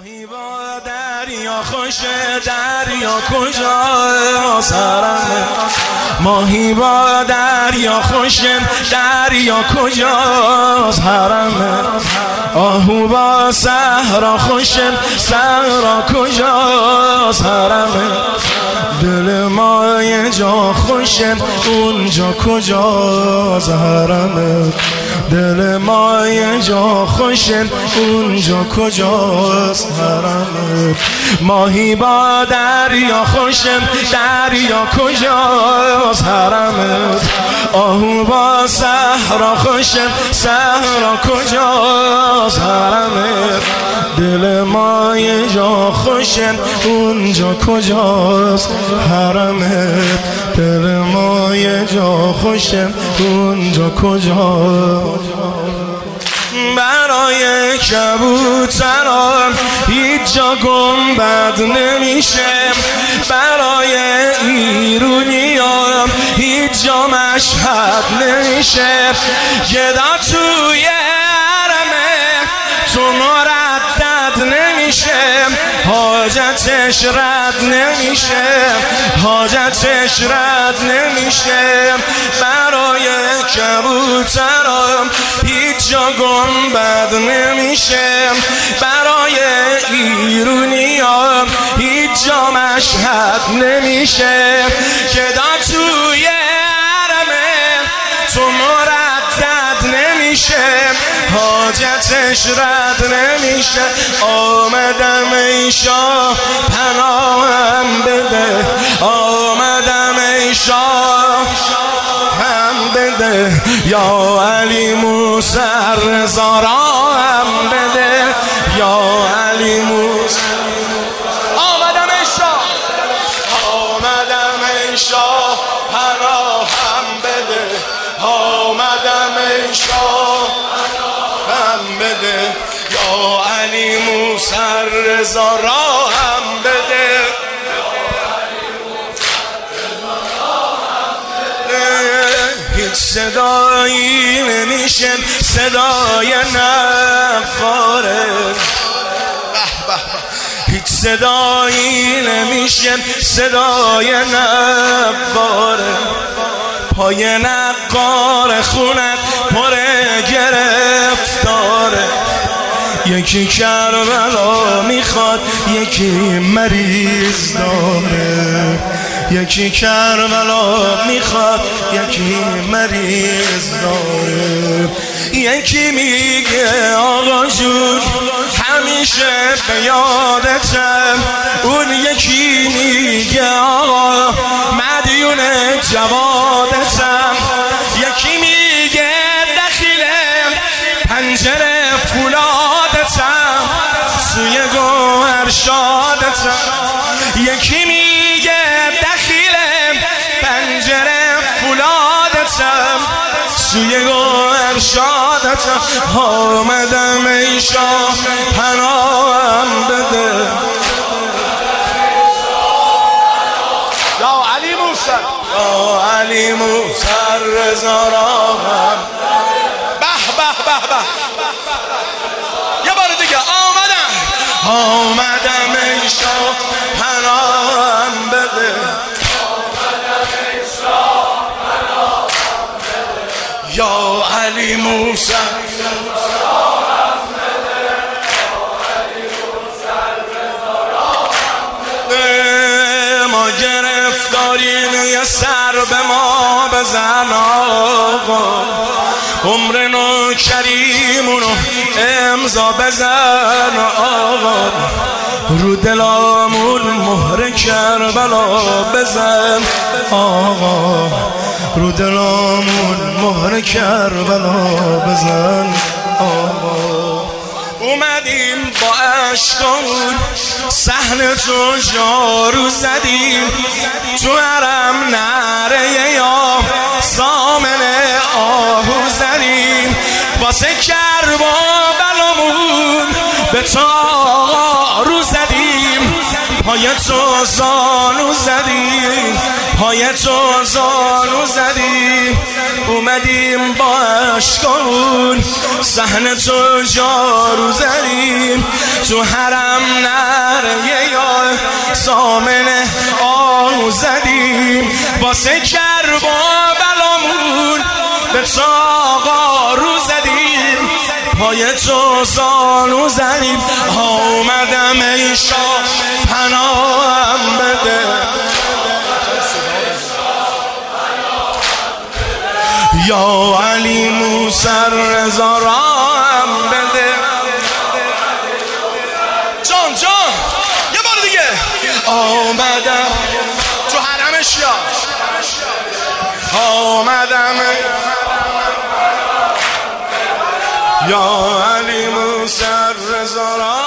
ماهی با دریا خوش، دریا کجاست حرمه. ماهی با دریا خوش، دریا کجاست حرمه. آهو با صحرا خوش، صحرا کجاست حرمه. دل ما یه جا خوشه، اونجا کجاست حرمه. دل ما یه جا خوشه، اونجا کجاست حرمه. ماهی با دریا خوشه، دریا کجاست حرمه. آهو با صحرا خوشه، صحرا کجاست حرمه. دل ما یه جا خوشه، اونجا کجاست حرمه. دل ما یه جا خوشه، اونجا کجاست. برای کبوتران هیچ جا گنبد نمیشه. برای ایرونیان هیچ جا مشهد نمیشه. گدا توی حرمه تو مردد نمیشه. حاجتش رد نمیشه، حاجتش رد نمیشه. برای کبوتران هیچ جا گنبد نمیشه. برای ایرونیان هیچ جا مشهد نمیشه. گدا توی حرمه تو مردد نمیشه. حاجتش رد نمیشه. آمدم ای شاه پناهم بده. آمدم ای شاه هم بده. یا علی موسی رضا را هم بده. یا علی موسی. آمدم ای شاه، آمدم ای شاه پناهم بده. آمدم ای شاه هم بده. یا علی موسی رضا را هم بده. هیچ صدایی نمیشه صدای نقاره. هیچ صدایی نمیشه صدای نقاره. پای نقار خونت پر گرفتاره. یکی کربلا میخواد، یکی مریض داره. یکی کربلا میخواد، یکی مریض داره. یکی میگه آقا جون همیشه به یادتم. اون یکی میگه آقا مدیون جوادتم. یکی میگه دخیل پنجره فولادتم سوی گوهر شادتم. یکی میگه دخیل پنجره فولادتم سوی گوهر شادتم. آمدم ای شاه پناهم بده. یا علی موسی، یا علی موسی رضا را هم. به به به به. یه بار دیگه آمدم، آمدم ای شاه پناهم بده. آمدم ای شاه پناهم بده. یا علی موسی ما گرفتاریم یه سر به ما بزن آقا. عمر نوکریمونو امضا بزن آقا. رو دلامون مهر کربلا بزن آقا. رو دلامون مهر کربلا بزن آقا. اومدیم با اشکامون صحن تو جارو زدیم. تو حرم نعره یا سامن آهو زدیم. واسه کربلامون به تو آقا رو زدیم. پای تو زانو زدیم، پای تو زانو زدیم. اومدیم با اشکان صحنه تو جارو زدیم تو حرم نره یا سامن آهو زدیم واسه کربلامون به چاقا رو زدیم پای تو زانو زدیم آمدم ای شاه پناهم بده یا علی موسی رضا راهم بده جان یه بار دیگه آمدم تو حرمش آمدم یا علی موسی رضا